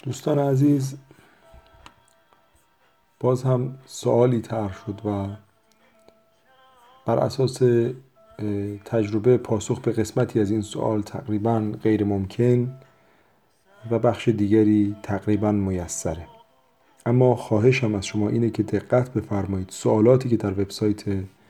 دوستان عزیز، باز هم سوالی طرح شد و بر اساس تجربه پاسخ به قسمتی از این سوال تقریبا غیر ممکن و بخش دیگری تقریبا میسره. اما خواهشم از شما اینه که دقت بفرمایید سوالاتی که در وبسایت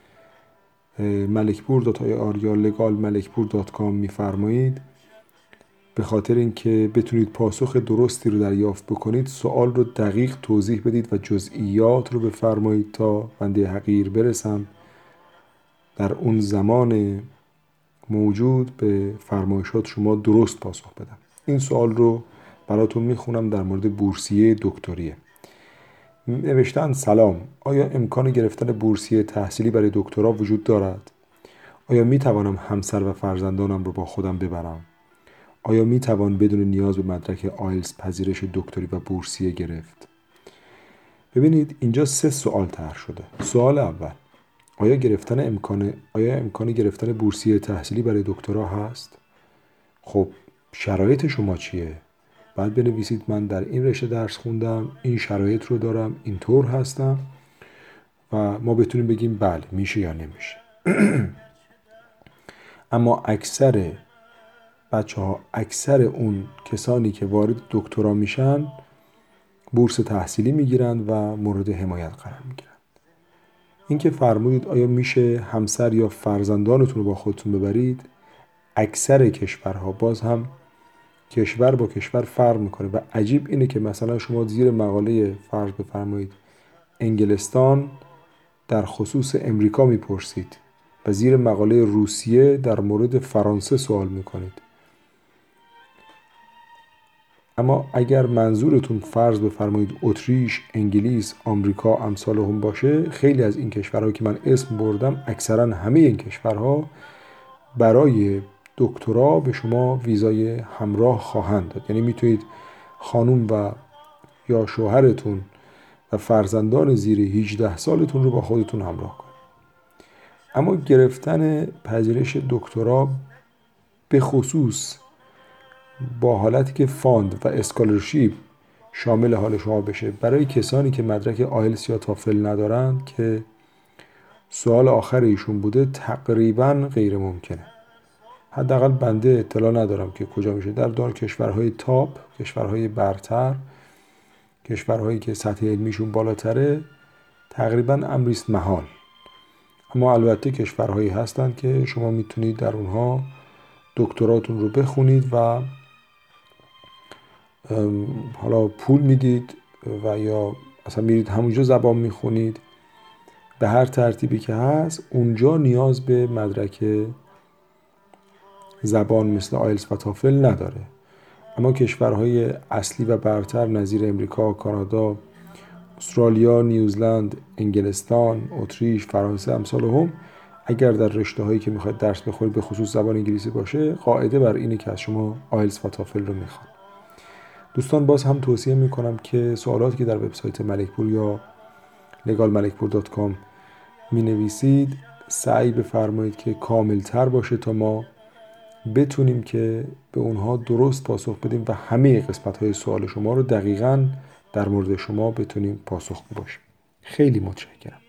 malekpur.ir یا legalmalekpur.com میفرمایید، به خاطر اینکه بتونید پاسخ درستی رو دریافت بکنید سوال رو دقیق توضیح بدید و جزئیات رو بفرمایید تا بنده حقیر برسم در اون زمان موجود به فرمایشات شما درست پاسخ بدم. این سوال رو براتون میخونم، در مورد بورسیه دکتریه. نوشتن: سلام، آیا امکان گرفتن بورسیه تحصیلی برای دکترا وجود دارد؟ آیا میتوانم همسر و فرزندانم رو با خودم ببرم؟ آیا میتوان بدون نیاز به مدرک آیلتس پذیرش دکتری و بورسیه گرفت؟ ببینید اینجا 3 سوال طرح شده. سوال اول: آیا امکان گرفتن بورسیه تحصیلی برای دکترا هست؟ خب شرایط شما چیه؟ بعد بنویسید من در این رشته درس خوندم، این شرایط رو دارم، اینطور هستم و ما بتونیم بگیم بله میشه یا نمیشه. اما اکثر اون کسانی که وارد دکترا میشن بورس تحصیلی میگیرند و مورد حمایت قرار میگیرند. این که فرمودید آیا میشه همسر یا فرزندانتون رو با خودتون ببرید، اکثر کشورها، باز هم کشور با کشور فرق میکنه و عجیب اینه که مثلا شما زیر مقاله فرض بفرمایید انگلستان در خصوص امریکا میپرسید و زیر مقاله روسیه در مورد فرانسه سوال میکنید. اما اگر منظورتون فرض بفرمایید اتریش، انگلیس، آمریکا امثال هم باشه، خیلی از این کشورها که من اسم بردم، اکثرا همه این کشورها برای دکترا به شما ویزای همراه خواهند داد. یعنی میتونید خانم و یا شوهرتون و فرزندان زیر 18 سالتون رو با خودتون همراه کنید. اما گرفتن پذیرش دکترا به خصوص با حالتی که فاند و اسکالرشیپ شامل حال شما بشه برای کسانی که مدرک آیلتس یا تافل ندارند که سوال آخر ایشون بوده، تقریبا غیر ممکنه. حداقل بنده اطلاع ندارم که کجا میشه. در کشورهای تاپ، کشورهای برتر، کشورهایی که سطح علمیشون بالاتره، تقریبا امریست محال. اما البته کشورهایی هستند که شما میتونید در اونها دکتراتون رو بخونید و حالا پول میدید و یا اصلا میرید همونجا زبان میخونید. به هر ترتیبی که هست اونجا نیاز به مدرک زبان مثل آیلتس و تافل نداره. اما کشورهای اصلی و برتر نظیر امریکا، کانادا، استرالیا، نیوزلند، انگلستان، اتریش، فرانسه امثال هم، اگر در رشته هایی که میخواید درس بخونید به خصوص زبان انگلیسی باشه، قاعده بر اینه که از شما آیلتس و تافل رو میخوان. دوستان باز هم توصیه میکنم که سوالاتی که در وبسایت ملکپور یا legalmalekpur.com می نویسید سعی بفرمایید که کامل تر باشه تا ما بتونیم که به اونها درست پاسخ بدیم و همه قسمت های سوال شما رو دقیقاً در مورد شما بتونیم پاسخ باشیم. خیلی متشکرم.